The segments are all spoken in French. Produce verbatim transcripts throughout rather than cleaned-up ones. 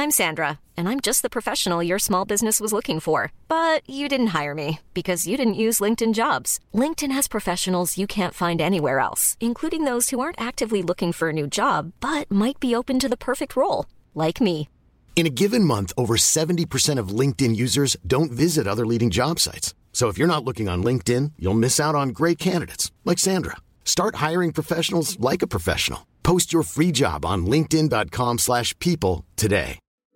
I'm Sandra, and I'm just the professional your small business was looking for. But you didn't hire me because you didn't use LinkedIn Jobs. LinkedIn has professionals you can't find anywhere else, including those who aren't actively looking for a new job, but might be open to the perfect role, like me. In a given month, over seventy percent of LinkedIn users don't visit other leading job sites. So if you're not looking on LinkedIn, you'll miss out on great candidates like Sandra. Start hiring professionals like a professional. Post your free job on linkedin.com slash people today.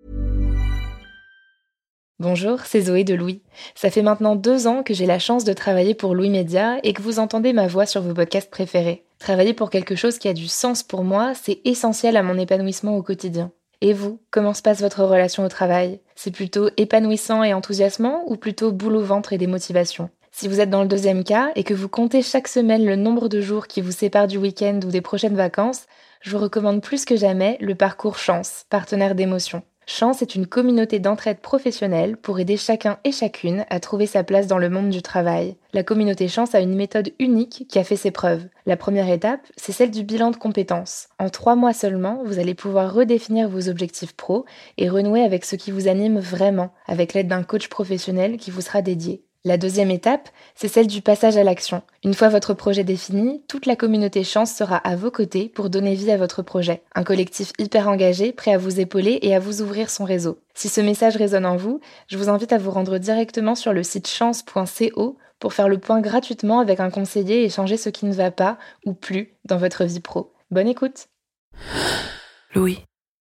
Bonjour, c'est Zoé de Louis. Ça fait maintenant deux ans que j'ai la chance de travailler pour Louis Média et que vous entendez ma voix sur vos podcasts préférés. Travailler pour quelque chose qui a du sens pour moi, c'est essentiel à mon épanouissement au quotidien. Et vous, comment se passe votre relation au travail ? C'est plutôt épanouissant et enthousiasmant ou plutôt boule au ventre et démotivation ? Si vous êtes dans le deuxième cas et que vous comptez chaque semaine le nombre de jours qui vous séparent du week-end ou des prochaines vacances, je vous recommande plus que jamais le parcours Chance, partenaire d'émotion. Chance est une communauté d'entraide professionnelle pour aider chacun et chacune à trouver sa place dans le monde du travail. La communauté Chance a une méthode unique qui a fait ses preuves. La première étape, c'est celle du bilan de compétences. En trois mois seulement, vous allez pouvoir redéfinir vos objectifs pro et renouer avec ce qui vous anime vraiment, avec l'aide d'un coach professionnel qui vous sera dédié. La deuxième étape, c'est celle du passage à l'action. Une fois votre projet défini, toute la communauté Chance sera à vos côtés pour donner vie à votre projet. Un collectif hyper engagé, prêt à vous épauler et à vous ouvrir son réseau. Si ce message résonne en vous, je vous invite à vous rendre directement sur le site chance point co pour faire le point gratuitement avec un conseiller et changer ce qui ne va pas ou plus dans votre vie pro. Bonne écoute. Louis.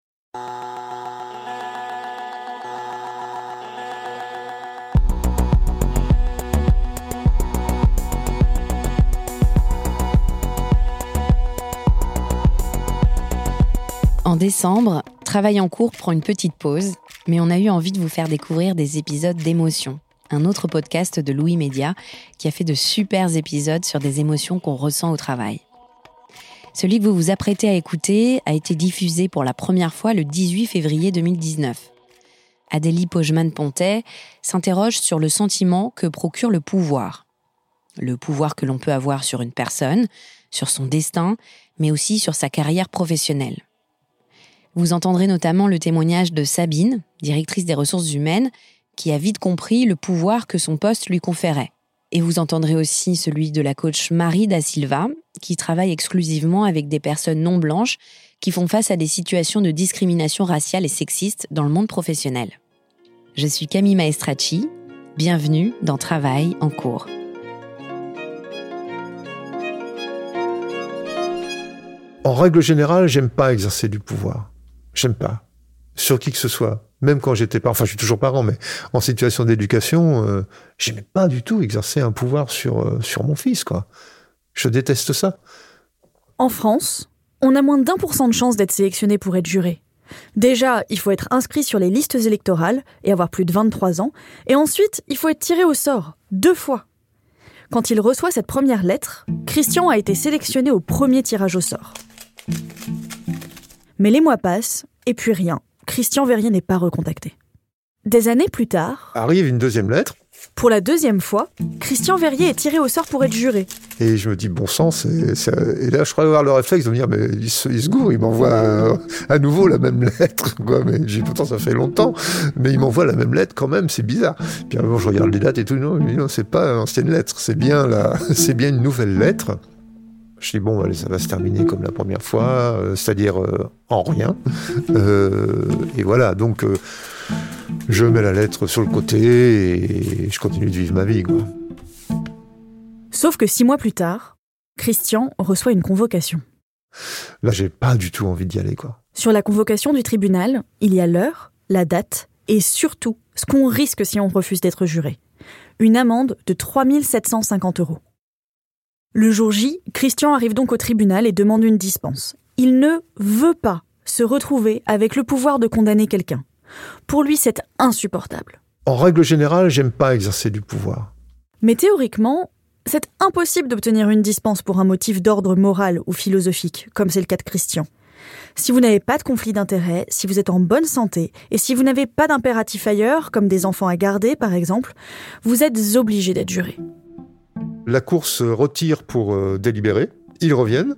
En décembre, Travail en cours prend une petite pause, mais on a eu envie de vous faire découvrir des épisodes d'émotions. Un autre podcast de Louis Média qui a fait de super épisodes sur des émotions qu'on ressent au travail. Celui que vous vous apprêtez à écouter a été diffusé pour la première fois le dix-huit février deux mille dix-neuf. Adélie Pojman-Pontet s'interroge sur le sentiment que procure le pouvoir. Le pouvoir que l'on peut avoir sur une personne, sur son destin, mais aussi sur sa carrière professionnelle. Vous entendrez notamment le témoignage de Sabine, directrice des ressources humaines, qui a vite compris le pouvoir que son poste lui conférait. Et vous entendrez aussi celui de la coach Marie Da Silva, qui travaille exclusivement avec des personnes non blanches qui font face à des situations de discrimination raciale et sexiste dans le monde professionnel. Je suis Camille Maestracci, bienvenue dans Travail en cours. En règle générale, j'aime pas exercer du pouvoir. J'aime pas. Sur qui que ce soit. Même quand j'étais parent, enfin je suis toujours parent, mais en situation d'éducation, euh, j'aimais pas du tout exercer un pouvoir sur, euh, sur mon fils, quoi. Je déteste ça. En France, on a moins d'un pour cent de chances d'être sélectionné pour être juré. Déjà, il faut être inscrit sur les listes électorales et avoir plus de vingt-trois ans. Et ensuite, il faut être tiré au sort, deux fois. Quand il reçoit cette première lettre, Christian a été sélectionné au premier tirage au sort. Mais les mois passent, et puis rien. Christian Verrier n'est pas recontacté. Des années plus tard... Arrive une deuxième lettre. Pour la deuxième fois, Christian Verrier est tiré au sort pour être juré. Et je me dis, bon sang, c'est, c'est... Et là, je crois avoir le réflexe de me dire, mais il se, il se gourre, il m'envoie à, à nouveau la même lettre. Quoi. Mais j'ai pourtant, ça fait longtemps, mais il m'envoie la même lettre quand même, c'est bizarre. Puis alors, je regarde les dates et tout, non, non c'est pas une ancienne lettre, c'est bien, la... c'est bien une nouvelle lettre. Je dis, bon, allez, ça va se terminer comme la première fois, euh, c'est-à-dire euh, en rien. Euh, et voilà, donc euh, je mets la lettre sur le côté et je continue de vivre ma vie, quoi. Sauf que six mois plus tard, Christian reçoit une convocation. Là, j'ai pas du tout envie d'y aller, quoi. Sur la convocation du tribunal, il y a l'heure, la date et surtout ce qu'on risque si on refuse d'être juré. Une amende de trois mille sept cent cinquante euros. Le jour J, Christian arrive donc au tribunal et demande une dispense. Il ne veut pas se retrouver avec le pouvoir de condamner quelqu'un. Pour lui, c'est insupportable. En règle générale, j'aime pas exercer du pouvoir. Mais théoriquement, c'est impossible d'obtenir une dispense pour un motif d'ordre moral ou philosophique, comme c'est le cas de Christian. Si vous n'avez pas de conflit d'intérêts, si vous êtes en bonne santé, et si vous n'avez pas d'impératif ailleurs, comme des enfants à garder par exemple, vous êtes obligé d'être juré. La cour se retire pour euh, délibérer, ils reviennent,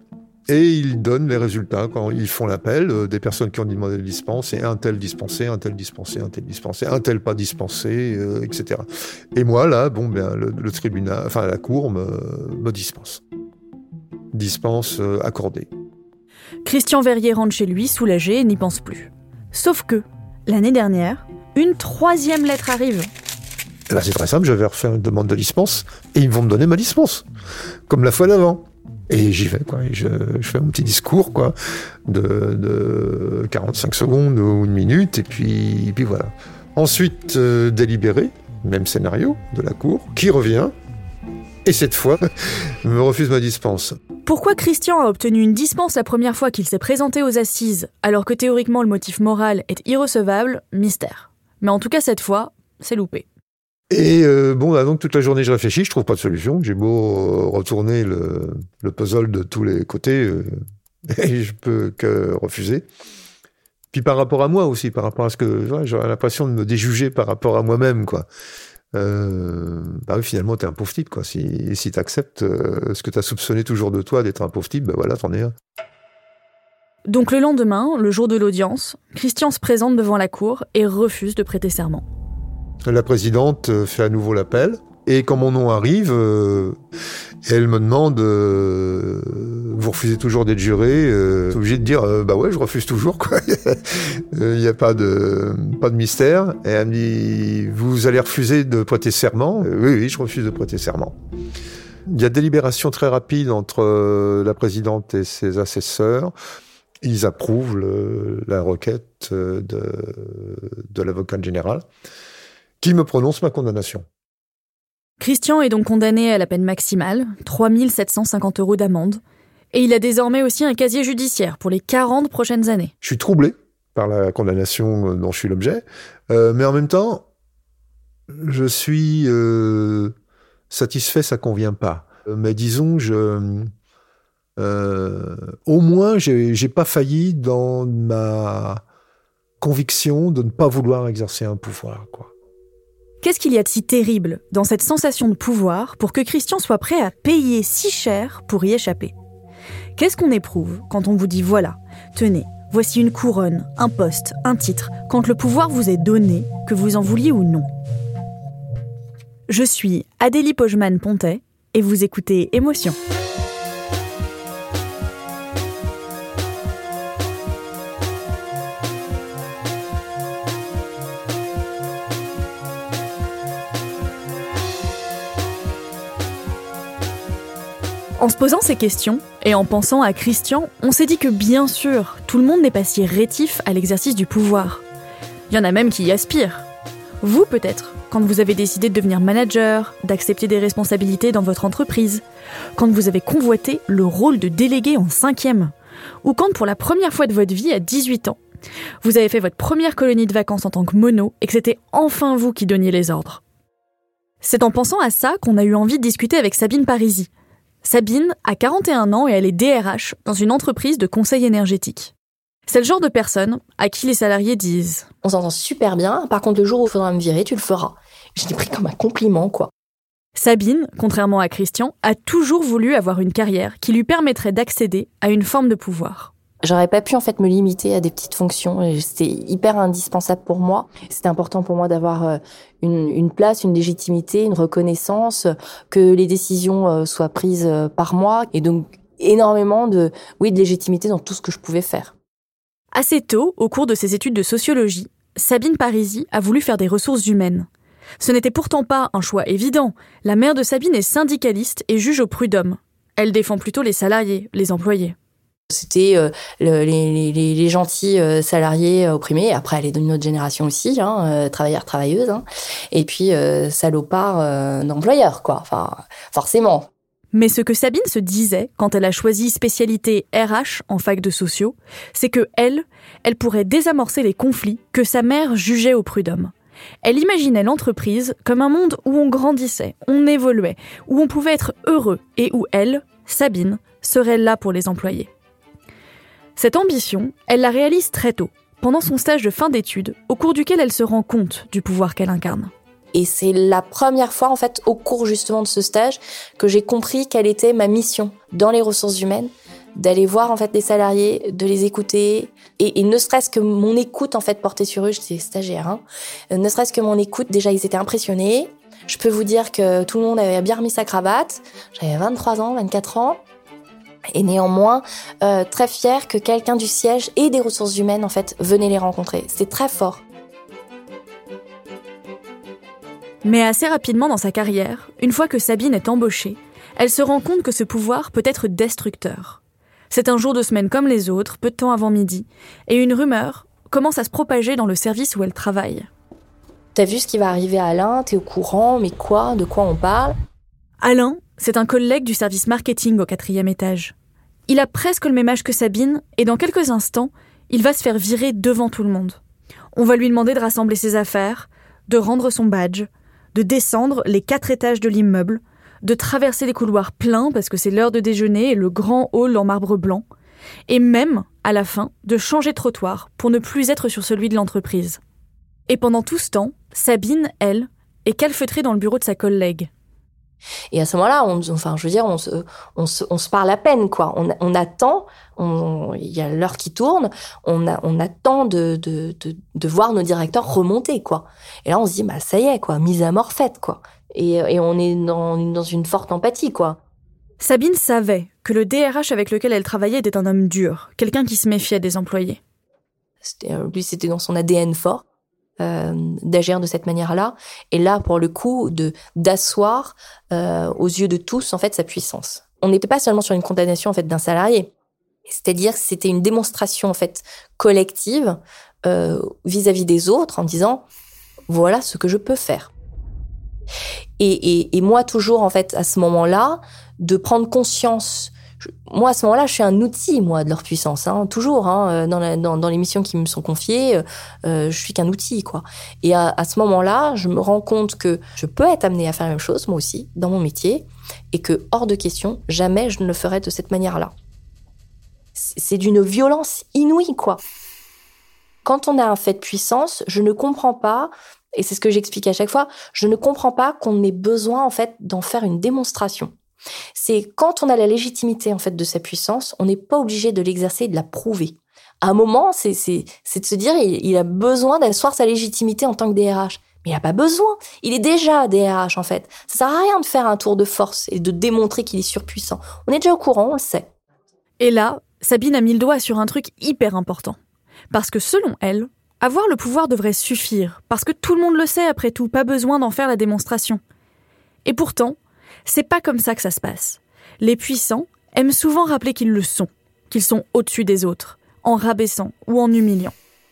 Et ils donnent les résultats quand ils font l'appel, euh, des personnes qui ont demandé des dispenses, et un tel dispensé, un tel dispensé, un tel dispensé, un tel pas dispensé, euh, et cetera. Et moi, là, bon, ben, le, le tribunal, enfin, la cour me, me dispense. Dispense euh, accordée. Christian Verrier rentre chez lui, soulagé, et n'y pense plus. Sauf que, l'année dernière, une troisième lettre arrive. Et là, c'est très simple, je vais refaire une demande de dispense, et ils vont me donner ma dispense, comme la fois d'avant. Et j'y vais, quoi. Et je, je fais mon petit discours, quoi, de, de quarante-cinq secondes ou une minute, et puis, et puis voilà. Ensuite, euh, délibéré, même scénario de la cour, qui revient, et cette fois, me refuse ma dispense. Pourquoi Christian a obtenu une dispense la première fois qu'il s'est présenté aux assises, alors que théoriquement le motif moral est irrecevable, mystère. Mais en tout cas, cette fois, c'est loupé. Et euh, bon, là, donc toute la journée je réfléchis, je trouve pas de solution. J'ai beau euh, retourner le, le puzzle de tous les côtés, euh, et je peux que refuser. Puis par rapport à moi aussi, par rapport à ce que ouais, j'aurais l'impression de me déjuger par rapport à moi-même, quoi. Euh, bah oui, finalement, t'es un pauvre type, quoi. Si, si t'acceptes euh, ce que t'as soupçonné toujours de toi d'être un pauvre type, bah voilà, t'en es un. Donc le lendemain, le jour de l'audience, Christian se présente devant la cour et refuse de prêter serment. La présidente fait à nouveau l'appel, et quand mon nom arrive, euh, elle me demande euh, vous refusez toujours d'être juré, euh, je suis obligé de dire euh, bah ouais, je refuse toujours, quoi. Il n'y a pas de pas de mystère. Et elle me dit vous allez refuser de prêter serment? euh, Oui, oui, je refuse de prêter serment. Il y a délibération très rapide entre euh, la présidente et ses assesseurs. Ils approuvent le, la requête de, de l'avocat général, qui me prononce ma condamnation. Christian est donc condamné à la peine maximale, trois mille sept cent cinquante euros d'amende, et il a désormais aussi un casier judiciaire pour les quarante prochaines années. Je suis troublé par la condamnation dont je suis l'objet, euh, mais en même temps, je suis euh, satisfait, ça convient pas. Mais disons, je, euh, au moins, j'ai, j'ai pas failli dans ma conviction de ne pas vouloir exercer un pouvoir, quoi. Qu'est-ce qu'il y a de si terrible dans cette sensation de pouvoir pour que Christian soit prêt à payer si cher pour y échapper? Qu'est-ce qu'on éprouve quand on vous dit « voilà, tenez, voici une couronne, un poste, un titre », quand le pouvoir vous est donné, que vous en vouliez ou non? Je suis Adélie Pogeman-Pontet et vous écoutez Émotion. En se posant ces questions, et en pensant à Christian, on s'est dit que bien sûr, tout le monde n'est pas si rétif à l'exercice du pouvoir. Il y en a même qui y aspirent. Vous peut-être, quand vous avez décidé de devenir manager, d'accepter des responsabilités dans votre entreprise, quand vous avez convoité le rôle de délégué en cinquième, ou quand pour la première fois de votre vie, à dix-huit ans, vous avez fait votre première colonie de vacances en tant que mono et que c'était enfin vous qui donniez les ordres. C'est en pensant à ça qu'on a eu envie de discuter avec Sabine Parisi. Sabine a quarante et un ans et elle est D R H dans une entreprise de conseil énergétique. C'est le genre de personne à qui les salariés disent « On s'entend super bien, par contre le jour où il faudra me virer, tu le feras. » Je l'ai pris comme un compliment, quoi. Sabine, contrairement à Christian, a toujours voulu avoir une carrière qui lui permettrait d'accéder à une forme de pouvoir. J'aurais pas pu en fait me limiter à des petites fonctions. C'était hyper indispensable pour moi. C'était important pour moi d'avoir une, une place, une légitimité, une reconnaissance, que les décisions soient prises par moi, et donc énormément de, oui, de légitimité dans tout ce que je pouvais faire. Assez tôt, au cours de ses études de sociologie, Sabine Parisi a voulu faire des ressources humaines. Ce n'était pourtant pas un choix évident. La mère de Sabine est syndicaliste et juge au prud'homme. Elle défend plutôt les salariés, les employés. C'était euh, le, les, les, les gentils euh, salariés opprimés. Après, elle est d'une autre génération aussi, hein, euh, travailleurs, travailleuses. Hein. Et puis, euh, salopards euh, d'employeurs, quoi. Enfin, forcément. Mais ce que Sabine se disait quand elle a choisi spécialité R H en fac de sociaux, c'est que elle, elle pourrait désamorcer les conflits que sa mère jugeait au prud'homme. Elle imaginait l'entreprise comme un monde où on grandissait, on évoluait, où on pouvait être heureux et où elle, Sabine, serait là pour les employés. Cette ambition, elle la réalise très tôt, pendant son stage de fin d'études, au cours duquel elle se rend compte du pouvoir qu'elle incarne. Et c'est la première fois, en fait, au cours justement de ce stage, que j'ai compris quelle était ma mission dans les ressources humaines, d'aller voir en fait les salariés, de les écouter, et, et ne serait-ce que mon écoute en fait portée sur eux, j'étais stagiaire, hein, ne serait-ce que mon écoute, déjà ils étaient impressionnés. Je peux vous dire que tout le monde avait bien remis sa cravate. J'avais vingt-trois ans, vingt-quatre ans. Et néanmoins, euh, très fière que quelqu'un du siège et des ressources humaines, en fait, venait les rencontrer. C'était très fort. Mais assez rapidement dans sa carrière, une fois que Sabine est embauchée, elle se rend compte que ce pouvoir peut être destructeur. C'est un jour de semaine comme les autres, peu de temps avant midi, et une rumeur commence à se propager dans le service où elle travaille. T'as vu ce qui va arriver à Alain, t'es au courant, mais quoi, de quoi on parle ? Alain, c'est un collègue du service marketing au quatrième étage. Il a presque le même âge que Sabine, et dans quelques instants, il va se faire virer devant tout le monde. On va lui demander de rassembler ses affaires, de rendre son badge, de descendre les quatre étages de l'immeuble, de traverser les couloirs pleins parce que c'est l'heure de déjeuner et le grand hall en marbre blanc, et même, à la fin, de changer de trottoir pour ne plus être sur celui de l'entreprise. Et pendant tout ce temps, Sabine, elle, est calfeutrée dans le bureau de sa collègue. Et à ce moment-là, on, enfin, je veux dire, on se, on se, on se parle à peine, quoi. On, on attend, on, il y a l'heure qui tourne, on, a, on attend de, de, de, de voir nos directeurs remonter, quoi. Et là, on se dit, bah, ça y est, quoi, mise à mort faite, quoi. Et, et on est dans, dans une forte empathie, quoi. Sabine savait que le D R H avec lequel elle travaillait était un homme dur, quelqu'un qui se méfiait des employés. C'était, lui, c'était dans son A D N fort. Euh, d'agir de cette manière-là, et là, pour le coup, de d'asseoir euh, aux yeux de tous, en fait, sa puissance. On n'était pas seulement sur une condamnation, en fait, d'un salarié. C'est-à-dire que c'était une démonstration, en fait, collective euh, vis-à-vis des autres, en disant « voilà ce que je peux faire ». Et, et, et moi, toujours, en fait, à ce moment-là, de prendre conscience... Je, moi, à ce moment-là, je suis un outil, moi, de leur puissance, hein, toujours, hein, dans, la, dans, dans les missions qui me sont confiées, euh, je suis qu'un outil, quoi. Et à, à ce moment-là, je me rends compte que je peux être amenée à faire la même chose, moi aussi, dans mon métier, et que, hors de question, jamais je ne le ferai de cette manière-là. C'est, c'est d'une violence inouïe, quoi. Quand on a un fait de puissance, je ne comprends pas, et c'est ce que j'explique à chaque fois, je ne comprends pas qu'on ait besoin, en fait, d'en faire une démonstration. C'est quand on a la légitimité en fait de sa puissance, on n'est pas obligé de l'exercer et de la prouver. À un moment, c'est, c'est, c'est de se dire il, il a besoin d'asseoir sa légitimité en tant que D R H. Mais il n'a pas besoin. Il est déjà D R H en fait. Ça sert à rien de faire un tour de force et de démontrer qu'il est surpuissant. On est déjà au courant, on le sait. Et là, Sabine a mis le doigt sur un truc hyper important. Parce que selon elle, avoir le pouvoir devrait suffire. Parce que tout le monde le sait après tout, pas besoin d'en faire la démonstration. Et pourtant, c'est pas comme ça que ça se passe. Les puissants aiment souvent rappeler qu'ils le sont, qu'ils sont au-dessus des autres, en rabaissant ou en humiliant.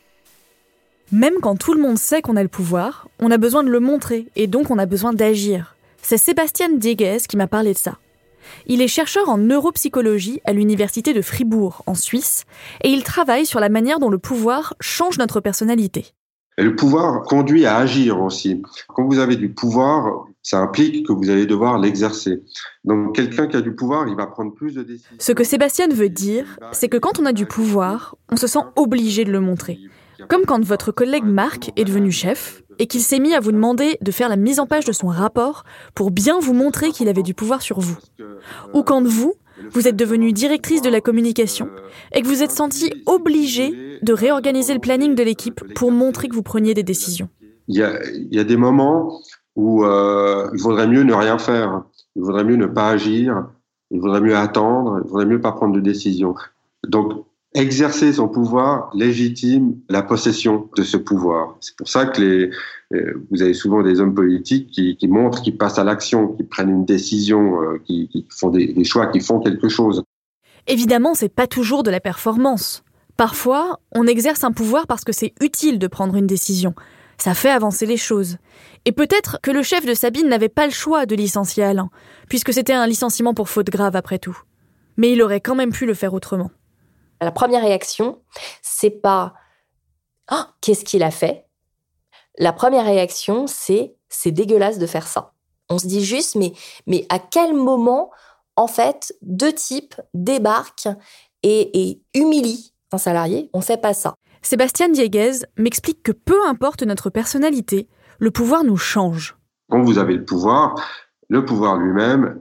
Même quand tout le monde sait qu'on a le pouvoir, on a besoin de le montrer et donc on a besoin d'agir. C'est Sebastian Dieguez qui m'a parlé de ça. Il est chercheur en neuropsychologie à l'université de Fribourg, en Suisse, et il travaille sur la manière dont le pouvoir change notre personnalité. Et le pouvoir conduit à agir aussi. Quand vous avez du pouvoir, ça implique que vous allez devoir l'exercer. Donc quelqu'un qui a du pouvoir, il va prendre plus de décisions. Ce que Sébastien veut dire, c'est que quand on a du pouvoir, on se sent obligé de le montrer. Comme quand votre collègue Marc est devenu chef et qu'il s'est mis à vous demander de faire la mise en page de son rapport pour bien vous montrer qu'il avait du pouvoir sur vous. Ou quand vous, vous êtes devenue directrice de la communication et que vous êtes sentie obligée de réorganiser le planning de l'équipe pour montrer que vous preniez des décisions. Il y a, il y a des moments où euh, il vaudrait mieux ne rien faire, il vaudrait mieux ne pas agir, il vaudrait mieux attendre, il vaudrait mieux pas prendre de décision. Donc, exercer son pouvoir légitime la possession de ce pouvoir. C'est pour ça que les, euh, vous avez souvent des hommes politiques qui, qui montrent, qui passent à l'action, qui prennent une décision, euh, qui, qui font des, des choix, qui font quelque chose. Évidemment, c'est pas toujours de la performance. Parfois, on exerce un pouvoir parce que c'est utile de prendre une décision. Ça fait avancer les choses. Et peut-être que le chef de Sabine n'avait pas le choix de licencier Alain, puisque c'était un licenciement pour faute grave après tout. Mais il aurait quand même pu le faire autrement. La première réaction, c'est pas « Ah, qu'est-ce qu'il a fait ?» La première réaction, c'est « C'est dégueulasse de faire ça ». On se dit juste « Mais, mais à quel moment, en fait, deux types débarquent et, et humilient un salarié ? On fait pas ça. » Sébastien Dieguez m'explique que peu importe notre personnalité, le pouvoir nous change. Quand vous avez le pouvoir, le pouvoir lui-même,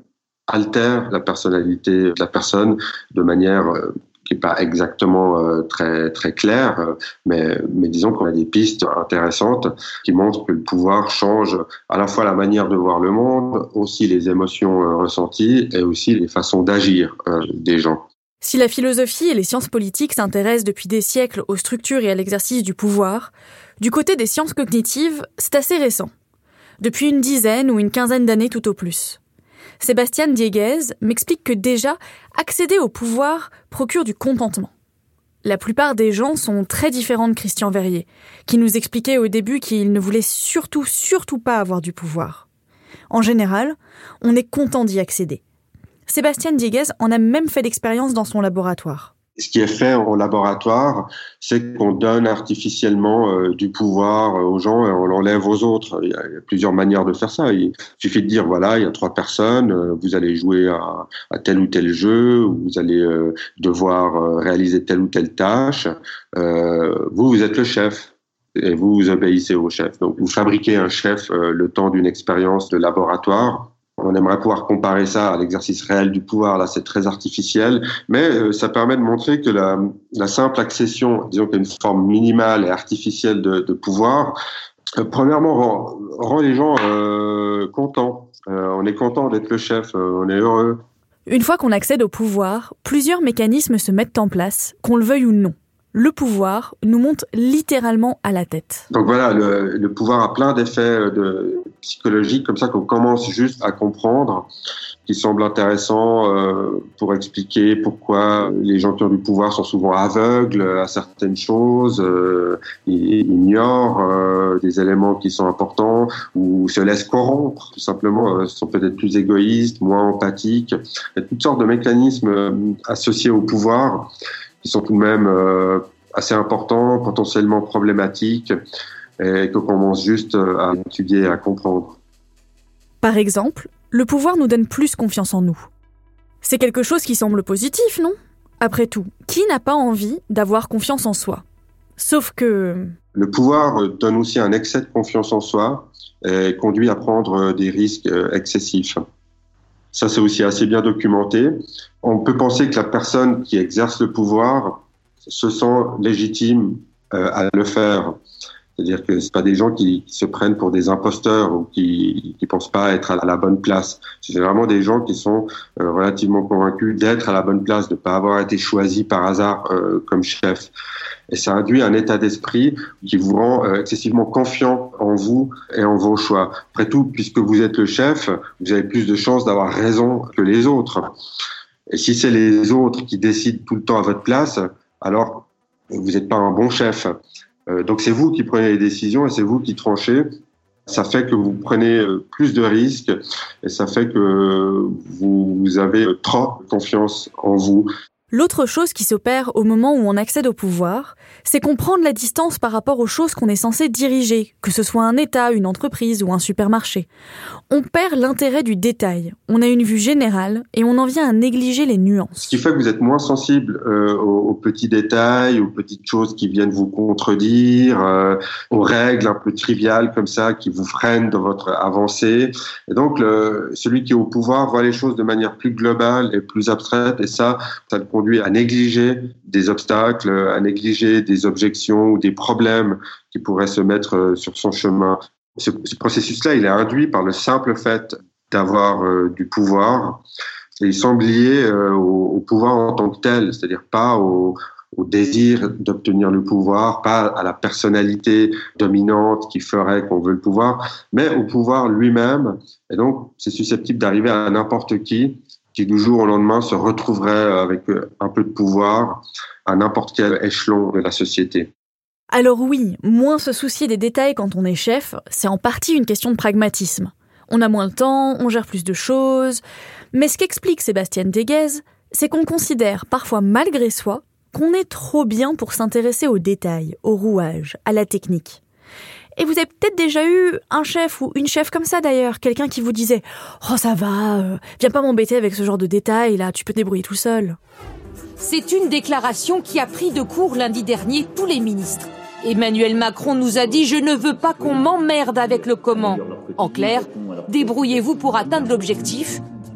altère la personnalité de la personne de manière euh, qui n'est pas exactement euh, très très claire, euh, mais, mais disons qu'on a des pistes intéressantes qui montrent que le pouvoir change à la fois la manière de voir le monde, aussi les émotions euh, ressenties et aussi les façons d'agir euh, des gens. Si la philosophie et les sciences politiques s'intéressent depuis des siècles aux structures et à l'exercice du pouvoir, du côté des sciences cognitives, c'est assez récent. Depuis une dizaine ou une quinzaine d'années tout au plus. Sébastien Dieguez m'explique que déjà, accéder au pouvoir procure du contentement. La plupart des gens sont très différents de Christian Verrier, qui nous expliquait au début qu'il ne voulait surtout, surtout pas avoir du pouvoir. En général, on est content d'y accéder. Sébastien Dieguez en a même fait l'expérience dans son laboratoire. Ce qui est fait au laboratoire, c'est qu'on donne artificiellement euh, du pouvoir aux gens et on l'enlève aux autres. Il y, a, il y a plusieurs manières de faire ça. Il suffit de dire, voilà, il y a trois personnes, euh, vous allez jouer à, à tel ou tel jeu, vous allez euh, devoir euh, réaliser telle ou telle tâche. Euh, vous, vous êtes le chef. Et vous, vous obéissez au chef. Donc, vous fabriquez un chef euh, le temps d'une expérience de laboratoire. On aimerait pouvoir comparer ça à l'exercice réel du pouvoir. Là, c'est très artificiel, mais euh, ça permet de montrer que la, la simple accession, disons qu'il y a une forme minimale et artificielle de, de pouvoir, euh, premièrement, rend, rend les gens euh, contents. Euh, on est content d'être le chef, euh, on est heureux. Une fois qu'on accède au pouvoir, plusieurs mécanismes se mettent en place, qu'on le veuille ou non. Le pouvoir nous monte littéralement à la tête. Donc voilà, le, le pouvoir a plein d'effets de, psychologiques comme ça qu'on commence juste à comprendre, qui semblent intéressants euh, pour expliquer pourquoi les gens qui ont du pouvoir sont souvent aveugles à certaines choses, euh, ils ignorent euh, des éléments qui sont importants ou se laissent corrompre, tout simplement, euh, sont peut-être plus égoïstes, moins empathiques. Il y a toutes sortes de mécanismes euh, associés au pouvoir qui sont tout de même euh, assez importants, potentiellement problématiques, et qu'on commence juste à étudier et à comprendre. Par exemple, le pouvoir nous donne plus confiance en nous. C'est quelque chose qui semble positif, non ? Après tout, qui n'a pas envie d'avoir confiance en soi ? Sauf que... Le pouvoir donne aussi un excès de confiance en soi et conduit à prendre des risques excessifs. Ça, c'est aussi assez bien documenté. On peut penser que la personne qui exerce le pouvoir se sent légitime euh, à le faire. C'est-à-dire que c'est pas des gens qui, qui se prennent pour des imposteurs ou qui qui pensent pas être à la bonne place. C'est vraiment des gens qui sont euh, relativement convaincus d'être à la bonne place, de pas avoir été choisis par hasard euh, comme chef. Et ça induit un état d'esprit qui vous rend euh, excessivement confiant en vous et en vos choix. Après tout, puisque vous êtes le chef, vous avez plus de chances d'avoir raison que les autres. Et si c'est les autres qui décident tout le temps à votre place, alors vous n'êtes pas un bon chef. Euh, donc c'est vous qui prenez les décisions et c'est vous qui tranchez. Ça fait que vous prenez euh, plus de risques et ça fait que vous, vous avez trop confiance en vous. L'autre chose qui s'opère au moment où on accède au pouvoir, c'est qu'on prend de la distance par rapport aux choses qu'on est censé diriger, que ce soit un État, une entreprise ou un supermarché. On perd l'intérêt du détail, on a une vue générale et on en vient à négliger les nuances. Ce qui fait que vous êtes moins sensible euh, aux, aux petits détails, aux petites choses qui viennent vous contredire, euh, aux règles un peu triviales comme ça qui vous freinent dans votre avancée. Et donc, le, celui qui est au pouvoir voit les choses de manière plus globale et plus abstraite et ça, ça le conduit à négliger des obstacles, à négliger des objections ou des problèmes qui pourraient se mettre sur son chemin. Ce, ce processus-là, il est induit par le simple fait d'avoir euh, du pouvoir et il semble lié euh, au, au pouvoir en tant que tel, c'est-à-dire pas au, au désir d'obtenir le pouvoir, pas à la personnalité dominante qui ferait qu'on veut le pouvoir, mais au pouvoir lui-même. Et donc, c'est susceptible d'arriver à n'importe qui qui du jour au lendemain se retrouverait avec un peu de pouvoir à n'importe quel échelon de la société. Alors oui, moins se soucier des détails quand on est chef, c'est en partie une question de pragmatisme. On a moins de temps, on gère plus de choses. Mais ce qu'explique Sébastien Dieguez, c'est qu'on considère parfois malgré soi qu'on est trop bien pour s'intéresser aux détails, aux rouages, à la technique. Et vous avez peut-être déjà eu un chef ou une chef comme ça d'ailleurs, quelqu'un qui vous disait « Oh ça va, euh, viens pas m'embêter avec ce genre de détails là, tu peux te débrouiller tout seul. » C'est une déclaration qui a pris de court lundi dernier tous les ministres. Emmanuel Macron nous a dit « Je ne veux pas qu'on m'emmerde avec le comment ». En clair, débrouillez-vous pour atteindre l'objectif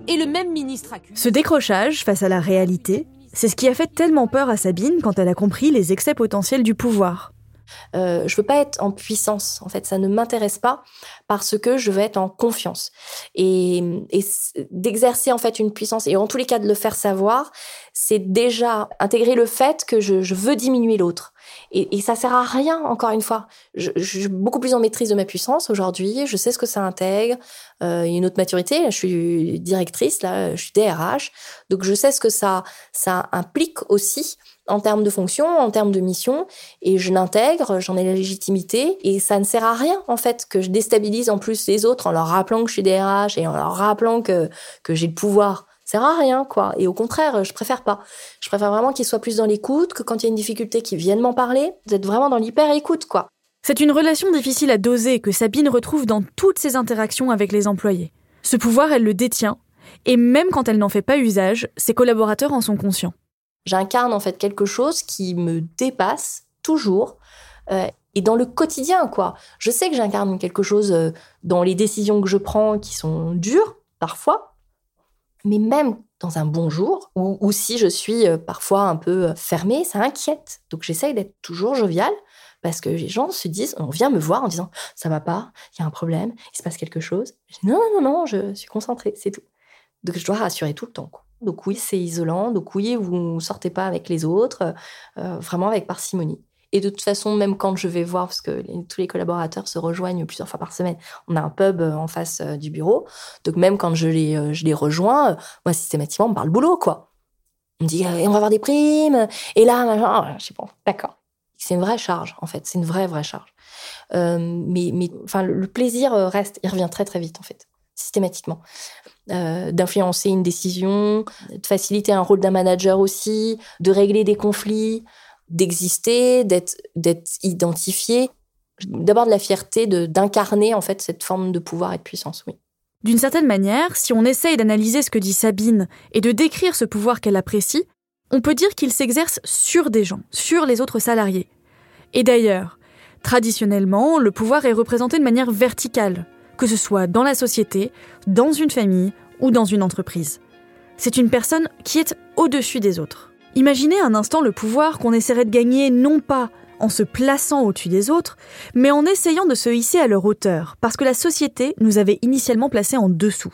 et le même ministre accuse. Ce décrochage face à la réalité, c'est ce qui a fait tellement peur à Sabine quand elle a compris les excès potentiels du pouvoir. Euh, je veux pas être en puissance, en fait, ça ne m'intéresse pas parce que je veux être en confiance et, et d'exercer en fait une puissance et en tous les cas de le faire savoir, c'est déjà intégrer le fait que je, je veux diminuer l'autre et, et ça sert à rien. Encore une fois, je, je suis beaucoup plus en maîtrise de ma puissance aujourd'hui. Je sais ce que ça intègre. Euh, il y a une autre maturité. Là, je suis directrice, là, je suis D R H, donc je sais ce que ça ça implique aussi. En termes de fonction, en termes de mission, et je l'intègre, j'en ai la légitimité, et ça ne sert à rien, en fait, que je déstabilise en plus les autres en leur rappelant que je suis D R H et en leur rappelant que, que j'ai le pouvoir. Ça sert à rien, quoi. Et au contraire, je préfère pas. Je préfère vraiment qu'ils soient plus dans l'écoute, que quand il y a une difficulté, qu'ils viennent m'en parler, d'être vraiment dans l'hyper-écoute, quoi. C'est une relation difficile à doser que Sabine retrouve dans toutes ses interactions avec les employés. Ce pouvoir, elle le détient, et même quand elle n'en fait pas usage, ses collaborateurs en sont conscients. J'incarne en fait quelque chose qui me dépasse toujours euh, et dans le quotidien, quoi. Je sais que j'incarne quelque chose euh, dans les décisions que je prends qui sont dures, parfois, mais même dans un bon jour, ou, ou si je suis euh, parfois un peu fermée, ça inquiète. Donc j'essaye d'être toujours joviale parce que les gens se disent, on vient me voir en disant « ça va pas, il y a un problème, il se passe quelque chose ». Je dis « non, non, non, je suis concentrée, c'est tout ». Donc je dois rassurer tout le temps, quoi. Donc oui, c'est isolant. Donc oui, vous ne sortez pas avec les autres, euh, vraiment avec parcimonie. Et de toute façon, même quand je vais voir, parce que les, tous les collaborateurs se rejoignent plusieurs fois par semaine, on a un pub en face euh, du bureau. Donc même quand je les, euh, je les rejoins, euh, moi systématiquement, on me parle boulot, quoi. On me dit, euh, on va avoir des primes. Et là, machin, je sais pas, d'accord. C'est une vraie charge, en fait. C'est une vraie, vraie charge. Euh, mais, mais enfin, le, le plaisir reste, il revient très, très vite, en fait, systématiquement. Euh, d'influencer une décision, de faciliter un rôle d'un manager aussi, de régler des conflits, d'exister, d'être, d'être identifié. D'abord de la fierté de, d'incarner en fait cette forme de pouvoir et de puissance, oui. D'une certaine manière, si on essaye d'analyser ce que dit Sabine et de décrire ce pouvoir qu'elle apprécie, on peut dire qu'il s'exerce sur des gens, sur les autres salariés. Et d'ailleurs, traditionnellement, le pouvoir est représenté de manière verticale, que ce soit dans la société, dans une famille ou dans une entreprise. C'est une personne qui est au-dessus des autres. Imaginez un instant le pouvoir qu'on essaierait de gagner non pas en se plaçant au-dessus des autres, mais en essayant de se hisser à leur hauteur, parce que la société nous avait initialement placés en dessous.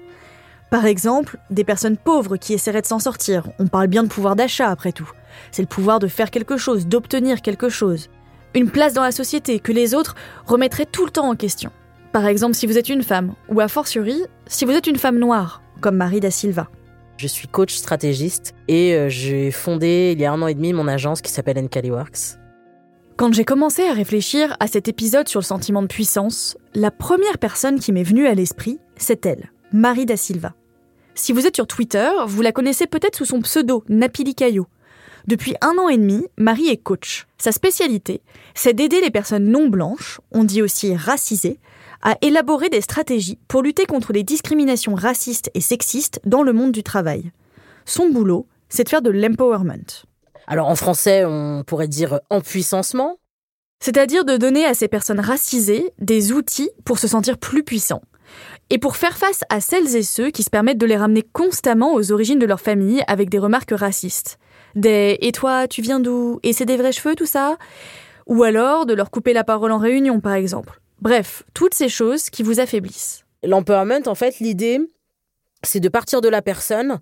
Par exemple, des personnes pauvres qui essaieraient de s'en sortir. On parle bien de pouvoir d'achat après tout. C'est le pouvoir de faire quelque chose, d'obtenir quelque chose. Une place dans la société que les autres remettraient tout le temps en question. Par exemple, si vous êtes une femme, ou a fortiori, si vous êtes une femme noire, comme Marie da Silva. Je suis coach stratégiste et euh, j'ai fondé il y a un an et demi mon agence qui s'appelle Nkali Works. Quand j'ai commencé à réfléchir à cet épisode sur le sentiment de puissance, la première personne qui m'est venue à l'esprit, c'est elle, Marie da Silva. Si vous êtes sur Twitter, vous la connaissez peut-être sous son pseudo, Napili Caillot. Depuis un an et demi, Marie est coach. Sa spécialité, c'est d'aider les personnes non blanches, on dit aussi racisées, à élaborer des stratégies pour lutter contre les discriminations racistes et sexistes dans le monde du travail. Son boulot, c'est de faire de l'empowerment. Alors en français, on pourrait dire empuissancement. C'est-à-dire de donner à ces personnes racisées des outils pour se sentir plus puissants. Et pour faire face à celles et ceux qui se permettent de les ramener constamment aux origines de leur famille avec des remarques racistes. Des « et toi, tu viens d'où ? Et c'est des vrais cheveux, tout ça ?» Ou alors de leur couper la parole en réunion, par exemple. Bref, toutes ces choses qui vous affaiblissent. L'empowerment, en fait, l'idée, c'est de partir de la personne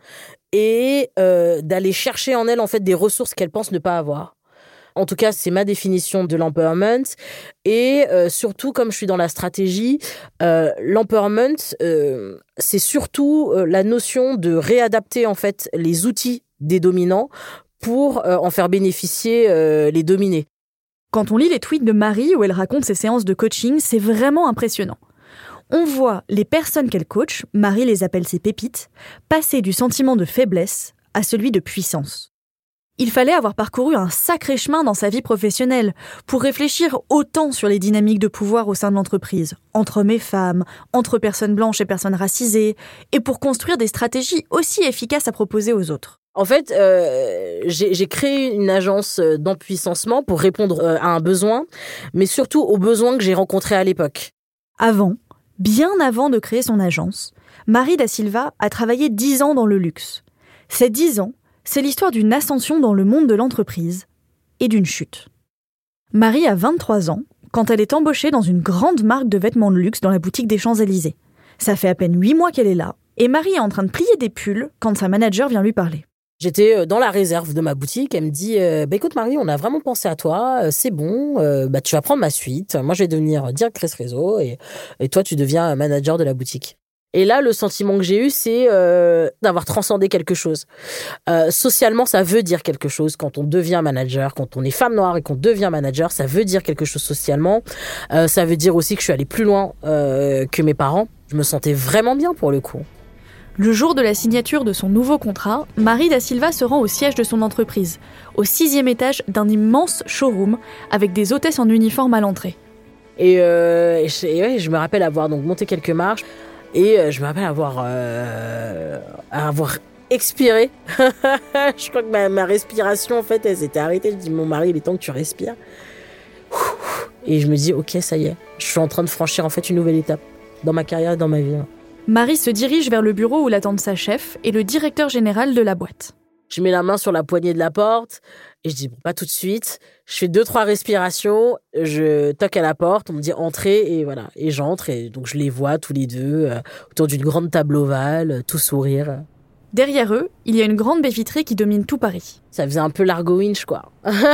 et euh, d'aller chercher en elle, en fait, des ressources qu'elle pense ne pas avoir. En tout cas, c'est ma définition de l'empowerment. Et euh, surtout, comme je suis dans la stratégie, euh, l'empowerment, euh, c'est surtout euh, la notion de réadapter, en fait, les outils des dominants pour euh, en faire bénéficier euh, les dominés. Quand on lit les tweets de Marie où elle raconte ses séances de coaching, c'est vraiment impressionnant. On voit les personnes qu'elle coach, Marie les appelle ses pépites, passer du sentiment de faiblesse à celui de puissance. Il fallait avoir parcouru un sacré chemin dans sa vie professionnelle pour réfléchir autant sur les dynamiques de pouvoir au sein de l'entreprise, entre hommes et femmes, entre personnes blanches et personnes racisées, et pour construire des stratégies aussi efficaces à proposer aux autres. En fait, euh, j'ai, j'ai créé une agence d'empuissancement pour répondre euh, à un besoin, mais surtout aux besoins que j'ai rencontrés à l'époque. Avant, bien avant de créer son agence, Marie da Silva a travaillé dix ans dans le luxe. Ces dix ans, c'est l'histoire d'une ascension dans le monde de l'entreprise et d'une chute. Marie a vingt-trois ans quand elle est embauchée dans une grande marque de vêtements de luxe dans la boutique des Champs-Élysées. Ça fait à peine huit mois qu'elle est là, et Marie est en train de plier des pulls quand sa manager vient lui parler. J'étais dans la réserve de ma boutique, elle me dit euh, « Bah écoute Marie, on a vraiment pensé à toi, euh, c'est bon, euh, bah tu vas prendre ma suite, moi je vais devenir directrice réseau et, et toi tu deviens manager de la boutique. » Et là, le sentiment que j'ai eu, c'est euh, d'avoir transcendé quelque chose. Euh, socialement, ça veut dire quelque chose quand on devient manager, quand on est femme noire et qu'on devient manager, ça veut dire quelque chose socialement. Euh, ça veut dire aussi que je suis allée plus loin euh, que mes parents. Je me sentais vraiment bien pour le coup. Le jour de la signature de son nouveau contrat, Marie da Silva se rend au siège de son entreprise, au sixième étage d'un immense showroom avec des hôtesses en uniforme à l'entrée. Et, euh, et, je, et ouais, je me rappelle avoir donc monté quelques marches et euh, je me rappelle avoir, euh, avoir expiré. Je crois que ma, ma respiration, en fait, elle s'était arrêtée. Je dis, mon mari, il est temps que tu respires. Et je me dis, ok, ça y est, je suis en train de franchir en fait une nouvelle étape dans ma carrière et dans ma vie. Marie se dirige vers le bureau où l'attendent sa chef et le directeur général de la boîte. Je mets la main sur la poignée de la porte et je dis bon, pas tout de suite. Je fais deux trois respirations, je toque à la porte, on me dit entrez et voilà, et j'entre et donc je les vois tous les deux euh, autour d'une grande table ovale, euh, tout sourire. Derrière eux, il y a une grande baie vitrée qui domine tout Paris. Ça faisait un peu l'Argo Winch, quoi.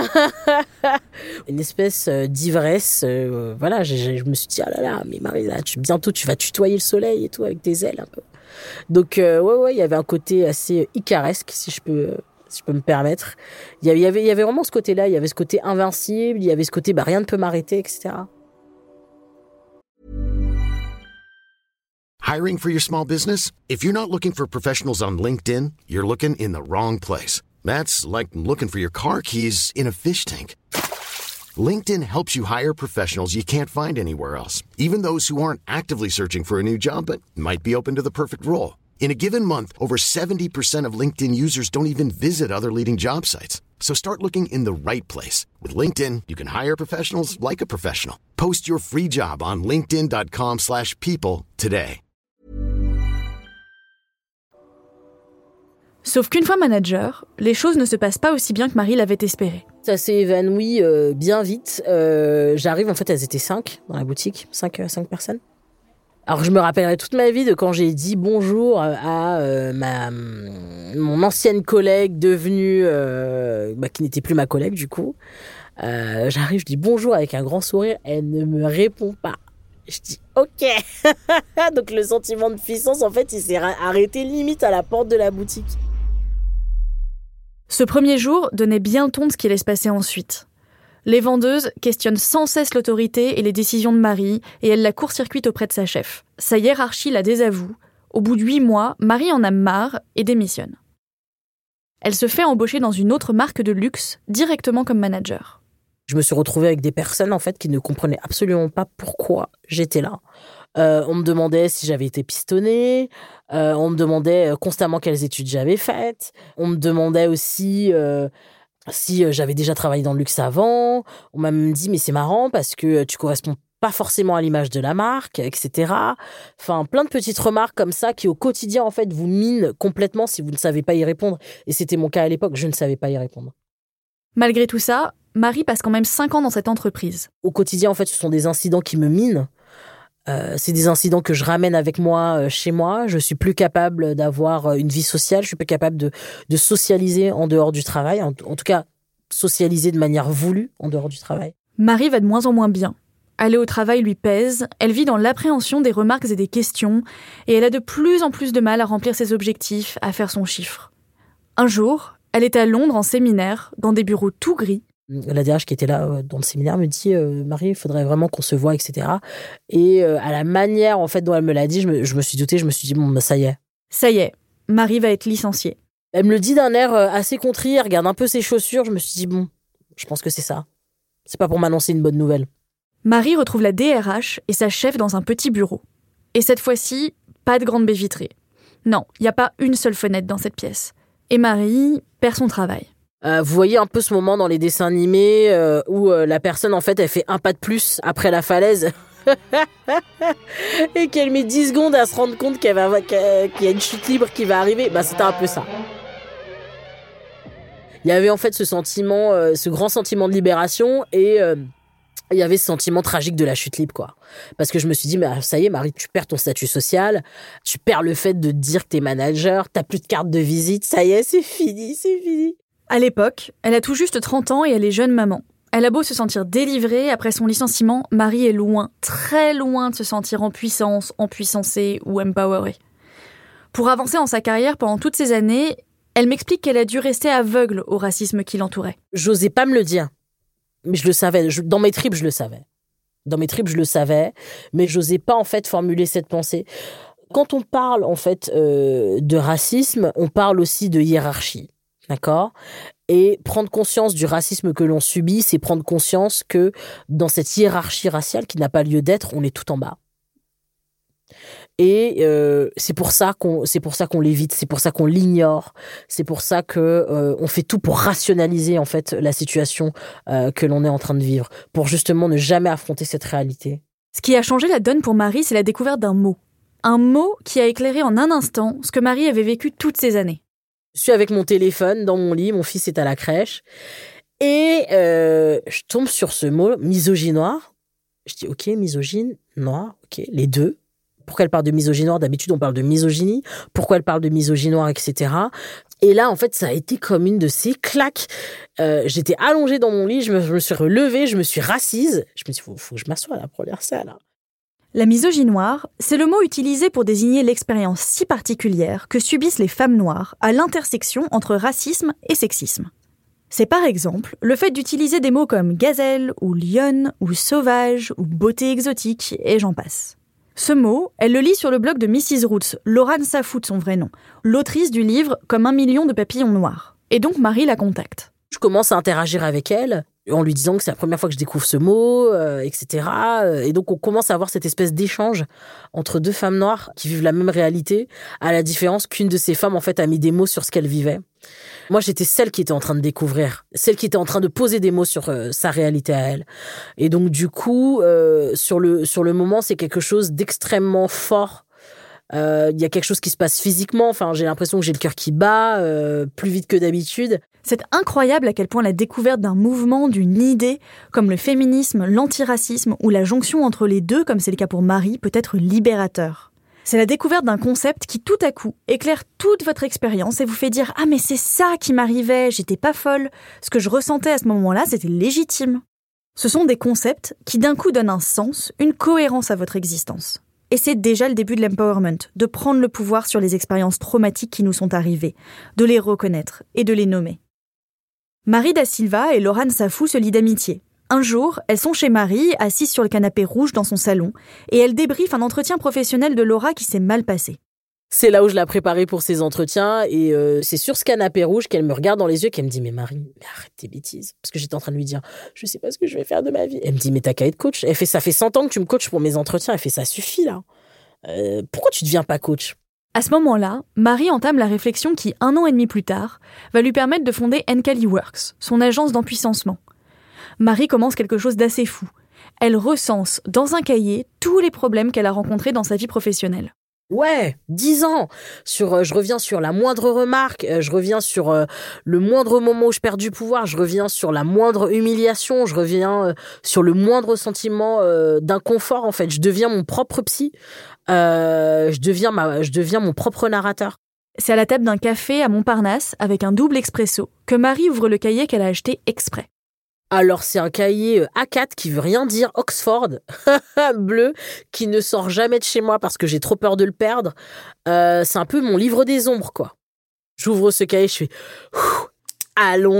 Une espèce d'ivresse. Euh, voilà, je, je, je me suis dit, ah là là, mais Marie, là, tu, bientôt tu vas tutoyer le soleil et tout avec tes ailes un peu. Donc, euh, ouais, ouais, il y avait un côté assez icaresque, si je peux, si je peux me permettre. Il y avait, il y avait, il y avait vraiment ce côté-là, il y avait ce côté invincible, il y avait ce côté, bah, rien ne peut m'arrêter, et cetera. Hiring for your small business? If you're not looking for professionals on LinkedIn, you're looking in the wrong place. That's like looking for your car keys in a fish tank. LinkedIn helps you hire professionals you can't find anywhere else, even those who aren't actively searching for a new job but might be open to the perfect role. In a given month, over seventy percent of LinkedIn users don't even visit other leading job sites. So start looking in the right place. With LinkedIn, you can hire professionals like a professional. Post your free job on linkedin.com slash people today. Sauf qu'une fois manager, les choses ne se passent pas aussi bien que Marie l'avait espéré. Ça s'est évanoui euh, bien vite. Euh, j'arrive, en fait, elles étaient cinq dans la boutique, cinq, euh, cinq personnes. Alors, je me rappellerai toute ma vie de quand j'ai dit bonjour à euh, ma, mon ancienne collègue devenue, euh, bah, qui n'était plus ma collègue, du coup. Euh, j'arrive, je dis bonjour avec un grand sourire, elle ne me répond pas. Je dis ok. Donc, le sentiment de puissance, en fait, il s'est arrêté limite à la porte de la boutique. Ce premier jour donnait bien ton de ce qui allait se passer ensuite. Les vendeuses questionnent sans cesse l'autorité et les décisions de Marie, et elle la court-circuite auprès de sa chef. Sa hiérarchie la désavoue. Au bout de huit mois, Marie en a marre et démissionne. Elle se fait embaucher dans une autre marque de luxe, directement comme manager. Je me suis retrouvée avec des personnes en fait qui ne comprenaient absolument pas pourquoi j'étais là. Euh, on me demandait si j'avais été pistonnée, euh, on me demandait constamment quelles études j'avais faites, on me demandait aussi euh, si j'avais déjà travaillé dans le luxe avant. On m'a même dit mais c'est marrant parce que tu corresponds pas forcément à l'image de la marque, et cetera. Enfin, plein de petites remarques comme ça qui au quotidien en fait vous minent complètement si vous ne savez pas y répondre. Et c'était mon cas à l'époque, je ne savais pas y répondre. Malgré tout ça, Marie passe quand même cinq ans dans cette entreprise. Au quotidien, en fait, ce sont des incidents qui me minent. Euh, c'est des incidents que je ramène avec moi euh, chez moi. Je suis plus capable d'avoir une vie sociale. Je suis plus capable de, de socialiser en dehors du travail. En, en tout cas, socialiser de manière voulue en dehors du travail. Marie va de moins en moins bien. Aller au travail lui pèse. Elle vit dans l'appréhension des remarques et des questions. Et elle a de plus en plus de mal à remplir ses objectifs, à faire son chiffre. Un jour, elle est à Londres en séminaire, dans des bureaux tout gris. La D R H qui était là euh, dans le séminaire me dit euh, « Marie, il faudrait vraiment qu'on se voit, et cetera » Et euh, à la manière en fait dont elle me l'a dit, je me, je me suis doutée, je me suis dit « Bon, bah, ça y est. » Ça y est, Marie va être licenciée. Elle me le dit d'un air euh, assez contrit, elle regarde un peu ses chaussures, je me suis dit « Bon, je pense que c'est ça. C'est pas pour m'annoncer une bonne nouvelle. » Marie retrouve la D R H et sa chef dans un petit bureau. Et cette fois-ci, pas de grande baie vitrée. Non, il n'y a pas une seule fenêtre dans cette pièce. Et Marie perd son travail. Euh, vous voyez un peu ce moment dans les dessins animés euh, où euh, la personne, en fait, elle fait un pas de plus après la falaise. et qu'elle met dix secondes à se rendre compte qu'elle va, qu'il y a une chute libre qui va arriver, bah c'était un peu ça. Il y avait en fait ce sentiment, euh, ce grand sentiment de libération et euh, il y avait ce sentiment tragique de la chute libre, quoi. Parce que je me suis dit, mais ça y est, Marie, tu perds ton statut social, tu perds le fait de dire que t'es manager, t'as plus de carte de visite, ça y est, c'est fini, c'est fini. À l'époque, elle a tout juste trente ans et elle est jeune maman. Elle a beau se sentir délivrée après son licenciement, Marie est loin, très loin de se sentir en puissance, empuissancée ou empowerée. Pour avancer en sa carrière pendant toutes ces années, elle m'explique qu'elle a dû rester aveugle au racisme qui l'entourait. J'osais pas me le dire, mais je le savais. Je, dans mes tripes, je le savais. Dans mes tripes, je le savais, mais j'osais pas en fait formuler cette pensée. Quand on parle en fait euh, de racisme, on parle aussi de hiérarchie, d'accord ? Et prendre conscience du racisme que l'on subit, c'est prendre conscience que dans cette hiérarchie raciale qui n'a pas lieu d'être, on est tout en bas. Et euh, c'est pour ça qu'on c'est pour ça qu'on l'évite, c'est pour ça qu'on l'ignore, c'est pour ça que euh, on fait tout pour rationaliser en fait la situation euh, que l'on est en train de vivre, pour justement ne jamais affronter cette réalité. Ce qui a changé la donne pour Marie, c'est la découverte d'un mot. Un mot qui a éclairé en un instant ce que Marie avait vécu toutes ces années. Je suis avec mon téléphone dans mon lit, mon fils est à la crèche, et euh, je tombe sur ce mot, misogynoir. Je dis, ok, misogyne, noir, ok, les deux. Pourquoi elle parle de misogynoir ? D'habitude, on parle de misogynie. Pourquoi elle parle de misogynoir, et cetera. Et là, en fait, ça a été comme une de ces claques. Euh, j'étais allongée dans mon lit, je me, je me suis relevée, je me suis rassise. Je me suis dit, faut, faut que je m'assoie à la première salle. La misogynoire, c'est le mot utilisé pour désigner l'expérience si particulière que subissent les femmes noires à l'intersection entre racisme et sexisme. C'est par exemple le fait d'utiliser des mots comme gazelle ou lionne ou sauvage ou beauté exotique et j'en passe. Ce mot, elle le lit sur le blog de missus Roots, Laurane Safou de son vrai nom, l'autrice du livre « Comme un million de papillons noirs ». Et donc Marie la contacte. Je commence à interagir avec elle en lui disant que c'est la première fois que je découvre ce mot, euh, et cetera. Et donc on commence à avoir cette espèce d'échange entre deux femmes noires qui vivent la même réalité, à la différence qu'une de ces femmes en fait a mis des mots sur ce qu'elle vivait. Moi, j'étais celle qui était en train de découvrir, celle qui était en train de poser des mots sur euh, sa réalité à elle. Et donc, du coup, euh, sur le sur le moment, c'est quelque chose d'extrêmement fort. Il euh, y a quelque chose qui se passe physiquement. Enfin, j'ai l'impression que j'ai le cœur qui bat euh, plus vite que d'habitude. C'est incroyable à quel point la découverte d'un mouvement, d'une idée, comme le féminisme, l'antiracisme ou la jonction entre les deux, comme c'est le cas pour Marie, peut être libérateur. C'est la découverte d'un concept qui, tout à coup, éclaire toute votre expérience et vous fait dire « Ah, mais c'est ça qui m'arrivait, j'étais pas folle. Ce que je ressentais à ce moment-là, c'était légitime. » Ce sont des concepts qui, d'un coup, donnent un sens, une cohérence à votre existence. Et c'est déjà le début de l'empowerment, de prendre le pouvoir sur les expériences traumatiques qui nous sont arrivées, de les reconnaître et de les nommer. Marie da Silva et Laurane Safou se lient d'amitié. Un jour, elles sont chez Marie, assises sur le canapé rouge dans son salon, et elles débriefent un entretien professionnel de Laura qui s'est mal passé. C'est là où je l'ai préparée pour ces entretiens, et euh, c'est sur ce canapé rouge qu'elle me regarde dans les yeux, qu'elle me dit « Mais Marie, mais arrête tes bêtises !» Parce que j'étais en train de lui dire « Je sais pas ce que je vais faire de ma vie. » Elle me dit « Mais t'as qu'à être coach. » Elle fait « Ça fait cent ans que tu me coaches pour mes entretiens. » Elle fait « Ça suffit là. Euh, pourquoi tu deviens pas coach ?» À ce moment-là, Marie entame la réflexion qui, un an et demi plus tard, va lui permettre de fonder Encali Works, son agence d'empuissancement. Marie commence quelque chose d'assez fou. Elle recense dans un cahier tous les problèmes qu'elle a rencontrés dans sa vie professionnelle. Ouais, dix ans. Sur, euh, je reviens sur la moindre remarque, euh, je reviens sur euh, le moindre moment où je perds du pouvoir, je reviens sur la moindre humiliation, je reviens euh, sur le moindre sentiment euh, d'inconfort. En fait, je deviens mon propre psy, euh, je deviens ma, je deviens mon propre narrateur. C'est à la table d'un café à Montparnasse avec un double expresso que Marie ouvre le cahier qu'elle a acheté exprès. Alors, c'est un cahier A quatre qui veut rien dire, Oxford, bleu, qui ne sort jamais de chez moi parce que j'ai trop peur de le perdre. Euh, c'est un peu mon livre des ombres, quoi. J'ouvre ce cahier, je fais « Allons-y !»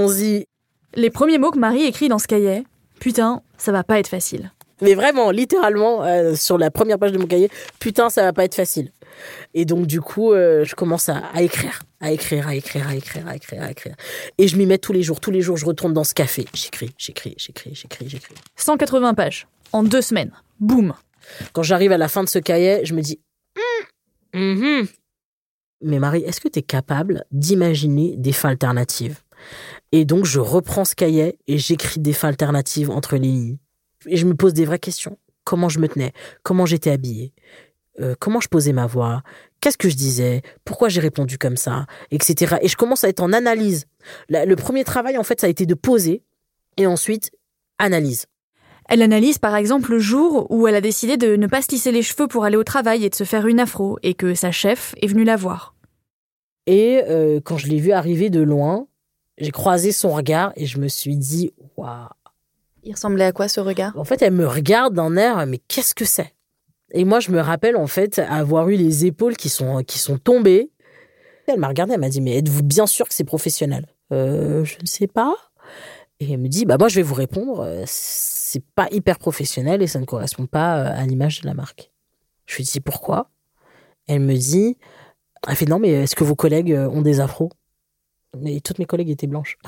Les premiers mots que Marie écrit dans ce cahier, « Putain, ça va pas être facile. » Mais vraiment, littéralement, euh, sur la première page de mon cahier, « Putain, ça va pas être facile. » Et donc, du coup, euh, je commence à, à écrire, à écrire, à écrire, à écrire, à écrire, à écrire. Et je m'y mets tous les jours. Tous les jours, je retourne dans ce café. J'écris, j'écris, j'écris, j'écris, j'écris. cent quatre-vingts pages, en deux semaines. Boum. Quand j'arrive à la fin de ce cahier, je me dis mmh, mmh. Mais Marie, est-ce que tu es capable d'imaginer des fins alternatives ? Et donc, je reprends ce cahier et j'écris des fins alternatives entre les lignes. Et je me pose des vraies questions. comment je me tenais, comment j'étais habillée, euh, comment je posais ma voix, qu'est-ce que je disais, pourquoi j'ai répondu comme ça, et cetera. Et je commence à être en analyse. La, le premier travail, en fait, ça a été de poser et ensuite analyse. Elle analyse par exemple le jour où elle a décidé de ne pas se lisser les cheveux pour aller au travail et de se faire une afro, et que sa chef est venue la voir. Et euh, quand je l'ai vue arriver de loin, j'ai croisé son regard et je me suis dit « Waouh !» Il ressemblait à quoi ce regard ? En fait, elle me regarde d'un air « Mais qu'est-ce que c'est ?» Et moi, je me rappelle en fait avoir eu les épaules qui sont, qui sont tombées. Elle m'a regardée, elle m'a dit « Mais êtes-vous bien sûr que c'est professionnel ?» euh, Je ne sais pas. Et elle me dit « Bah moi, je vais vous répondre. C'est pas hyper professionnel et ça ne correspond pas à l'image de la marque. » Je lui dis « Pourquoi ?» Elle me dit, elle fait « Non, mais est-ce que vos collègues ont des afros ?» Mais toutes mes collègues étaient blanches.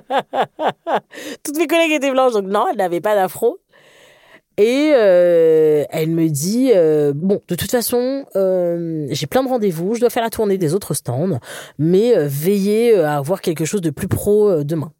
Toutes mes collègues étaient blanches, donc non, elle n'avait pas d'afro. Et euh, elle me dit, euh, bon, de toute façon, euh, j'ai plein de rendez-vous, je dois faire la tournée des autres stands, mais euh, veillez à avoir quelque chose de plus pro euh, demain.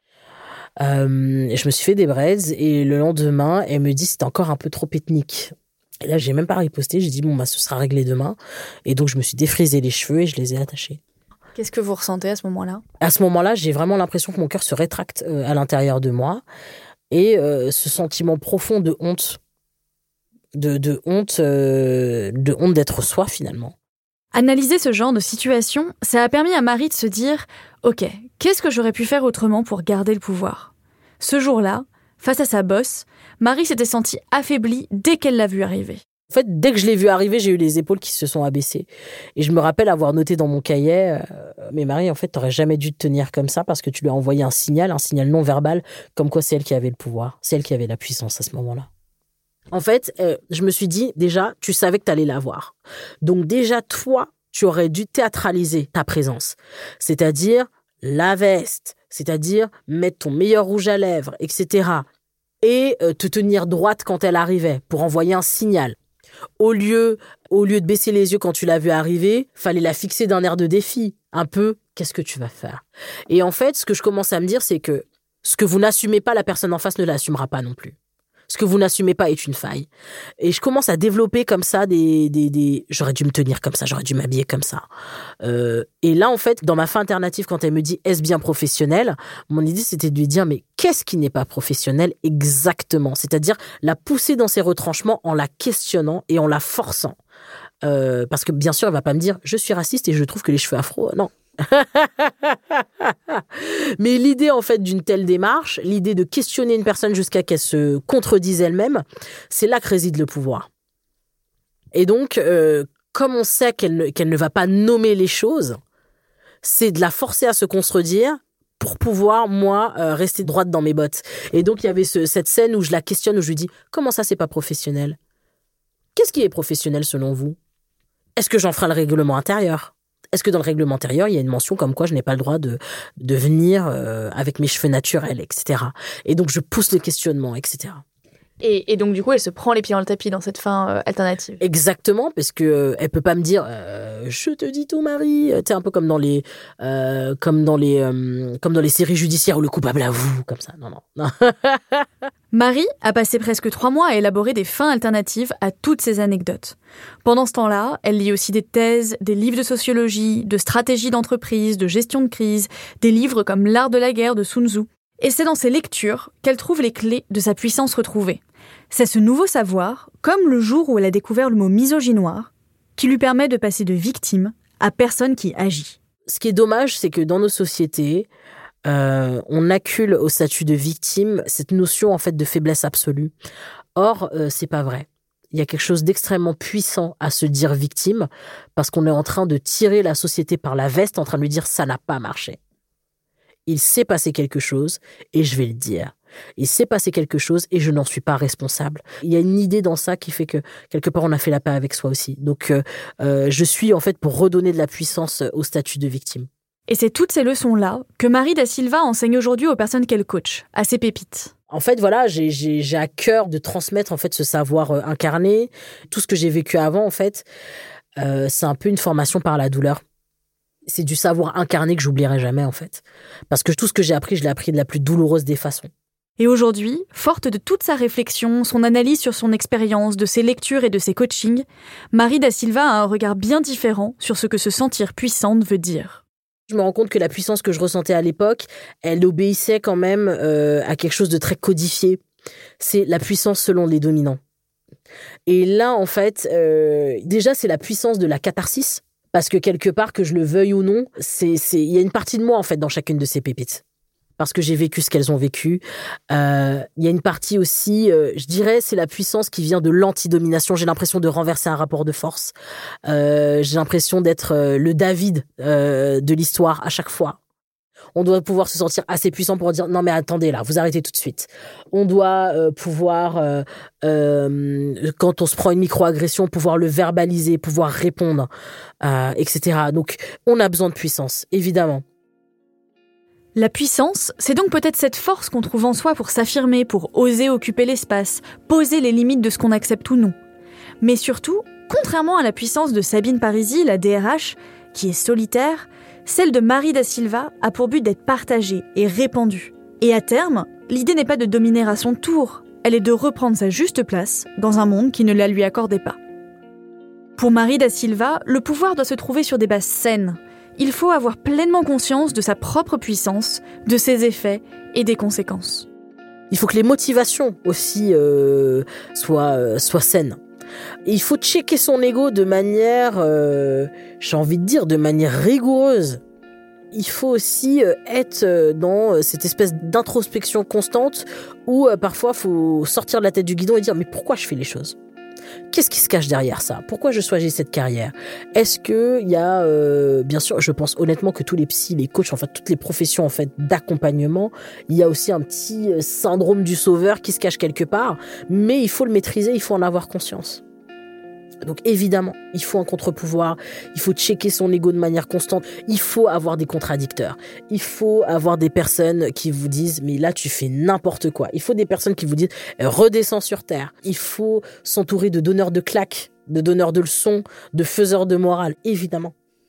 Euh, et je me suis fait des braids et le lendemain, elle me dit c'était encore un peu trop ethnique. Et là, j'ai même pas riposté, j'ai dit bon, bah, ce sera réglé demain. Et donc, je me suis défrisé les cheveux et je les ai attachés. Qu'est-ce que vous ressentez à ce moment-là ? À ce moment-là, j'ai vraiment l'impression que mon cœur se rétracte euh, à l'intérieur de moi. Et euh, ce sentiment profond de honte, de, de honte, euh, de honte d'être soi, finalement. Analyser ce genre de situation, ça a permis à Marie de se dire « Ok, qu'est-ce que j'aurais pu faire autrement pour garder le pouvoir ?» Ce jour-là, face à sa bosse, Marie s'était sentie affaiblie dès qu'elle l'a vue arriver. En fait, dès que je l'ai vue arriver, j'ai eu les épaules qui se sont abaissées. Et je me rappelle avoir noté dans mon cahier euh, « Mais Marie, en fait, t'aurais jamais dû te tenir comme ça parce que tu lui as envoyé un signal, un signal non verbal, comme quoi c'est elle qui avait le pouvoir, c'est elle qui avait la puissance à ce moment-là. » En fait, euh, je me suis dit, déjà, tu savais que t'allais l'avoir. Donc déjà, toi, tu aurais dû théâtraliser ta présence. C'est-à-dire la veste, c'est-à-dire mettre ton meilleur rouge à lèvres, et cetera. Et euh, te tenir droite quand elle arrivait pour envoyer un signal. Au lieu, au lieu de baisser les yeux quand tu l'as vue arriver, fallait la fixer d'un air de défi. Un peu, qu'est-ce que tu vas faire ? Et en fait, ce que je commence à me dire, c'est que ce que vous n'assumez pas, la personne en face ne l'assumera pas non plus. Ce que vous n'assumez pas est une faille. Et je commence à développer comme ça des... des, des... J'aurais dû me tenir comme ça, j'aurais dû m'habiller comme ça. Euh, et là, en fait, dans ma fin alternative, quand elle me dit « Est-ce bien professionnel ?», mon idée, c'était de lui dire « Mais qu'est-ce qui n'est pas professionnel exactement ?» C'est-à-dire la pousser dans ses retranchements en la questionnant et en la forçant. Euh, parce que bien sûr, elle va pas me dire « Je suis raciste et je trouve que les cheveux afro... » Non. Mais l'idée en fait d'une telle démarche, l'idée de questionner une personne jusqu'à qu'elle se contredise elle-même, c'est là que réside le pouvoir. Et donc, euh, comme on sait qu'elle ne, qu'elle ne va pas nommer les choses, c'est de la forcer à se contredire pour pouvoir, moi, euh, rester droite dans mes bottes. Et donc, il y avait ce, cette scène où je la questionne, où je lui dis « Comment ça, c'est pas professionnel ? Qu'est-ce qui est professionnel selon vous ? Est-ce que j'enfreins le règlement intérieur ? Est-ce que dans le règlement intérieur, il y a une mention comme quoi je n'ai pas le droit de, de venir euh, avec mes cheveux naturels, et cetera. Et donc, je pousse le questionnement, et cetera. Et, et donc, du coup, elle se prend les pieds dans le tapis dans cette fin euh, alternative. Exactement, parce que euh, elle peut pas me dire euh, « Je te dis tout, Marie ». Tu sais, un peu comme dans les, euh, comme dans les, euh, comme dans les séries judiciaires où le coupable avoue, comme ça. Non, non, non. Marie a passé presque trois mois à élaborer des fins alternatives à toutes ces anecdotes. Pendant ce temps-là, elle lit aussi des thèses, des livres de sociologie, de stratégie d'entreprise, de gestion de crise, des livres comme L'art de la guerre de Sun Tzu. Et c'est dans ces lectures qu'elle trouve les clés de sa puissance retrouvée. C'est ce nouveau savoir, comme le jour où elle a découvert le mot misogynoir, qui lui permet de passer de victime à personne qui agit. Ce qui est dommage, c'est que dans nos sociétés, euh, on accule au statut de victime cette notion en fait de faiblesse absolue. Or, euh, c'est pas vrai. Il y a quelque chose d'extrêmement puissant à se dire victime parce qu'on est en train de tirer la société par la veste, en train de lui dire ça n'a pas marché. Il s'est passé quelque chose et je vais le dire. Il s'est passé quelque chose et je n'en suis pas responsable. Il y a une idée dans ça qui fait que quelque part on a fait la paix avec soi aussi. Donc euh, euh, je suis en fait pour redonner de la puissance au statut de victime. Et c'est toutes ces leçons-là que Marie da Silva enseigne aujourd'hui aux personnes qu'elle coach, à ses pépites. En fait, voilà, j'ai, j'ai, j'ai à cœur de transmettre en fait ce savoir euh, incarné. Tout ce que j'ai vécu avant, en fait, euh, c'est un peu une formation par la douleur. C'est du savoir incarné que j'oublierai jamais, en fait. Parce que tout ce que j'ai appris, je l'ai appris de la plus douloureuse des façons. Et aujourd'hui, forte de toute sa réflexion, son analyse sur son expérience, de ses lectures et de ses coachings, Marie Da Silva a un regard bien différent sur ce que se sentir puissante veut dire. Je me rends compte que la puissance que je ressentais à l'époque, elle obéissait quand même euh, à quelque chose de très codifié. C'est la puissance selon les dominants. Et là, en fait, euh, déjà, c'est la puissance de la catharsis, parce que quelque part, que je le veuille ou non, c'est, c'est, il y a une partie de moi, en fait, dans chacune de ces pépites. Parce que j'ai vécu ce qu'elles ont vécu. Euh, il y a une partie aussi, euh, je dirais, c'est la puissance qui vient de l'antidomination. J'ai l'impression de renverser un rapport de force. Euh, j'ai l'impression d'être euh, le David euh, de l'histoire à chaque fois. On doit pouvoir se sentir assez puissant pour dire « Non mais attendez là, vous arrêtez tout de suite ». On doit euh, pouvoir, euh, euh, quand on se prend une micro-agression, pouvoir le verbaliser, pouvoir répondre, euh, et cetera. Donc on a besoin de puissance, évidemment. La puissance, c'est donc peut-être cette force qu'on trouve en soi pour s'affirmer, pour oser occuper l'espace, poser les limites de ce qu'on accepte ou non. Mais surtout, contrairement à la puissance de Sabine Parisi, la D R H, qui est solitaire, celle de Marie Da Silva a pour but d'être partagée et répandue. Et à terme, l'idée n'est pas de dominer à son tour, elle est de reprendre sa juste place dans un monde qui ne la lui accordait pas. Pour Marie Da Silva, le pouvoir doit se trouver sur des bases saines. Il faut avoir pleinement conscience de sa propre puissance, de ses effets et des conséquences. Il faut que les motivations aussi euh, soient, euh, soient saines. Et il faut checker son ego de manière, euh, j'ai envie de dire, de manière rigoureuse. Il faut aussi euh, être euh, dans cette espèce d'introspection constante où euh, parfois il faut sortir de la tête du guidon et dire « Mais pourquoi je fais les choses ? Qu'est-ce qui se cache derrière ça ? Pourquoi je choisis cette carrière ? Est-ce que il y a, euh, bien sûr, je pense honnêtement que tous les psys, les coachs, enfin toutes les professions en fait d'accompagnement, il y a aussi un petit syndrome du sauveur qui se cache quelque part, mais il faut le maîtriser, il faut en avoir conscience. Donc évidemment, il faut un contre-pouvoir, il faut checker son ego de manière constante, il faut avoir des contradicteurs, il faut avoir des personnes qui vous disent « mais là tu fais n'importe quoi », il faut des personnes qui vous disent « redescends sur terre », il faut s'entourer de donneurs de claques, de donneurs de leçons, de faiseurs de morale, évidemment.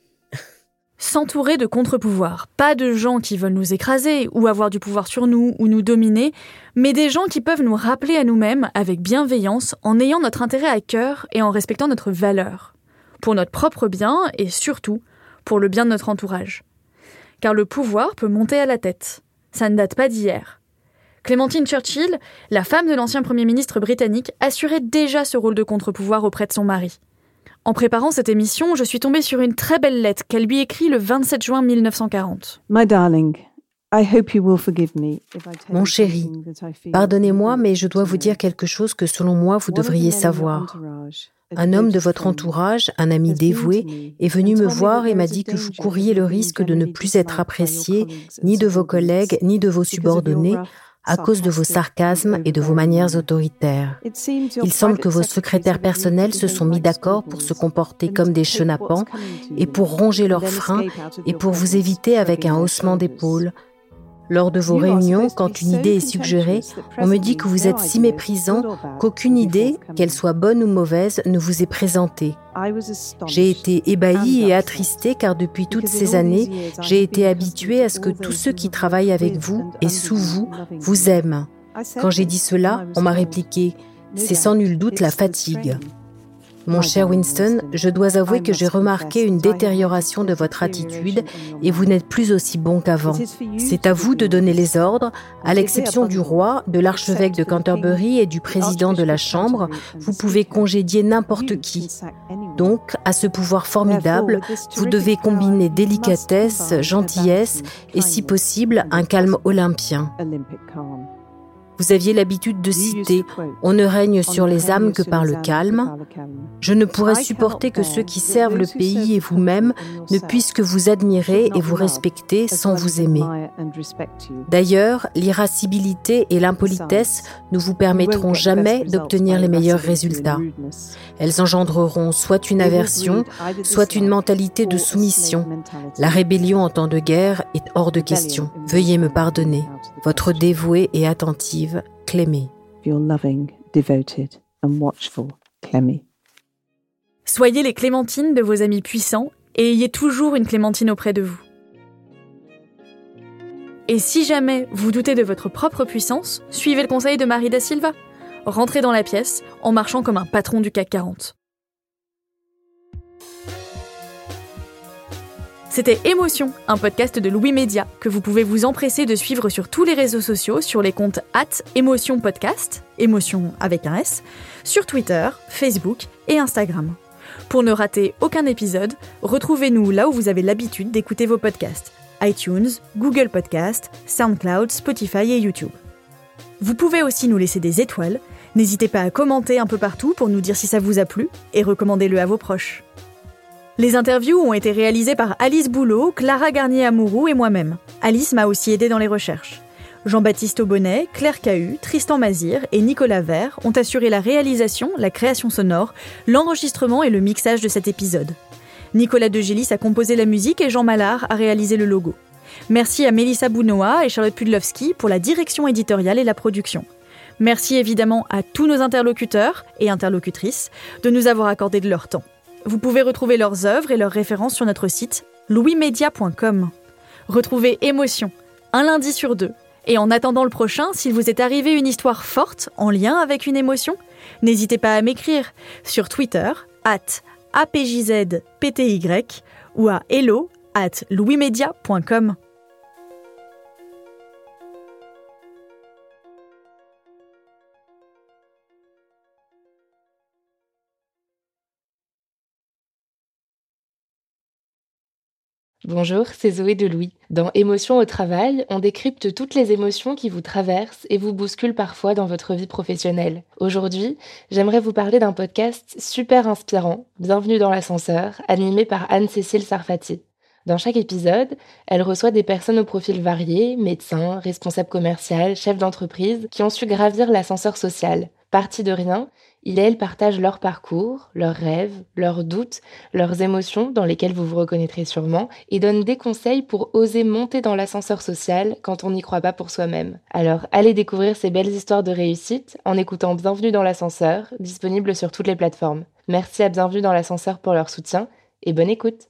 S'entourer de contre-pouvoirs, pas de gens qui veulent nous écraser ou avoir du pouvoir sur nous ou nous dominer, mais des gens qui peuvent nous rappeler à nous-mêmes avec bienveillance en ayant notre intérêt à cœur et en respectant notre valeur. Pour notre propre bien et surtout pour le bien de notre entourage. Car le pouvoir peut monter à la tête. Ça ne date pas d'hier. Clémentine Churchill, la femme de l'ancien Premier ministre britannique, assurait déjà ce rôle de contre-pouvoir auprès de son mari. En préparant cette émission, je suis tombée sur une très belle lettre qu'elle lui écrit le vingt-sept juin mille neuf cent quarante. My darling, I hope you will forgive me if I tell Mon chéri, pardonnez-moi, mais je dois vous dire quelque chose que selon moi vous devriez savoir. Un homme de votre entourage, un ami dévoué, est venu me voir et m'a dit que vous courriez le risque de ne plus être apprécié ni de vos collègues ni de vos subordonnés à cause de vos sarcasmes et de vos manières autoritaires. Il semble que vos secrétaires personnels se sont mis d'accord pour se comporter comme des chenapans et pour ronger leurs freins et pour vous éviter avec un haussement d'épaule. Lors de vos réunions, quand une idée est suggérée, on me dit que vous êtes si méprisant qu'aucune idée, qu'elle soit bonne ou mauvaise, ne vous est présentée. J'ai été ébahie et attristée car depuis toutes ces années, j'ai été habituée à ce que tous ceux qui travaillent avec vous et sous vous vous aiment. Quand j'ai dit cela, on m'a répliqué « C'est sans nul doute la fatigue ». Mon cher Winston, je dois avouer que j'ai remarqué une détérioration de votre attitude et vous n'êtes plus aussi bon qu'avant. C'est à vous de donner les ordres, à l'exception du roi, de l'archevêque de Canterbury et du président de la Chambre, vous pouvez congédier n'importe qui. Donc, à ce pouvoir formidable, vous devez combiner délicatesse, gentillesse et, si possible, un calme olympien. Vous aviez l'habitude de citer « On ne règne sur les âmes que par le calme ». Je ne pourrais supporter que ceux qui servent le pays et vous-même ne puissent que vous admirer et vous respecter sans vous aimer. D'ailleurs, l'irascibilité et l'impolitesse ne vous permettront jamais d'obtenir les meilleurs résultats. Elles engendreront soit une aversion, soit une mentalité de soumission. La rébellion en temps de guerre est hors de question. Veuillez me pardonner. Votre dévouée et attentive, Clémée. Your loving, devoted and watchful Clémée. Soyez les Clémentines de vos amis puissants et ayez toujours une Clémentine auprès de vous. Et si jamais vous doutez de votre propre puissance, suivez le conseil de Marie da Silva. Rentrez dans la pièce en marchant comme un patron du C A C quarante. C'était Émotion, un podcast de Louis Média que vous pouvez vous empresser de suivre sur tous les réseaux sociaux sur les comptes arobase émotion podcast, émotion avec un S, sur Twitter, Facebook et Instagram. Pour ne rater aucun épisode, retrouvez-nous là où vous avez l'habitude d'écouter vos podcasts: iTunes, Google Podcasts, SoundCloud, Spotify et YouTube. Vous pouvez aussi nous laisser des étoiles. N'hésitez pas à commenter un peu partout pour nous dire si ça vous a plu et recommandez-le à vos proches. Les interviews ont été réalisées par Alice Boulot, Clara Garnier-Amouroux et moi-même. Alice m'a aussi aidé dans les recherches. Jean-Baptiste Aubonnet, Claire Cahu, Tristan Mazir et Nicolas Vert ont assuré la réalisation, la création sonore, l'enregistrement et le mixage de cet épisode. Nicolas Degélis a composé la musique et Jean Mallard a réalisé le logo. Merci à Mélissa Bounoa et Charlotte Pudlowski pour la direction éditoriale et la production. Merci évidemment à tous nos interlocuteurs et interlocutrices de nous avoir accordé de leur temps. Vous pouvez retrouver leurs œuvres et leurs références sur notre site louis media point com. Retrouvez Émotion, un lundi sur deux. Et en attendant le prochain, s'il vous est arrivé une histoire forte en lien avec une émotion, n'hésitez pas à m'écrire sur Twitter, arobase A P J Z P T Y ou à hello arobase louis media point com. Bonjour, c'est Zoé de Louis. Dans Émotion au travail, on décrypte toutes les émotions qui vous traversent et vous bousculent parfois dans votre vie professionnelle. Aujourd'hui, j'aimerais vous parler d'un podcast super inspirant, Bienvenue dans l'ascenseur, animé par Anne-Cécile Sarfati. Dans chaque épisode, elle reçoit des personnes au profil varié, médecins, responsables commerciaux, chefs d'entreprise, qui ont su gravir l'ascenseur social. Partis de rien, ils et elles partagent leur parcours, leurs rêves, leurs doutes, leurs émotions dans lesquelles vous vous reconnaîtrez sûrement et donnent des conseils pour oser monter dans l'ascenseur social quand on n'y croit pas pour soi-même. Alors allez découvrir ces belles histoires de réussite en écoutant Bienvenue dans l'ascenseur, disponible sur toutes les plateformes. Merci à Bienvenue dans l'ascenseur pour leur soutien et bonne écoute.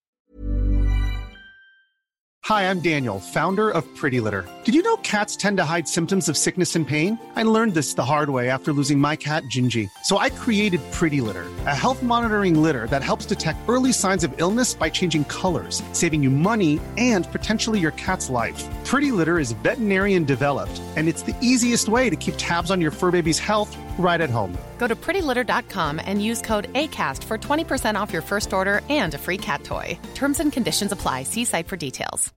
Hi, I'm Daniel, founder of Pretty Litter. Did you know cats tend to hide symptoms of sickness and pain? I learned this the hard way after losing my cat, Gingy. So I created Pretty Litter, a health monitoring litter that helps detect early signs of illness by changing colors, saving you money and potentially your cat's life. Pretty Litter is veterinarian developed, and it's the easiest way to keep tabs on your fur baby's health right at home. Go to pretty litter dot com and use code ACAST for twenty percent off your first order and a free cat toy. Terms and conditions apply. See site for details.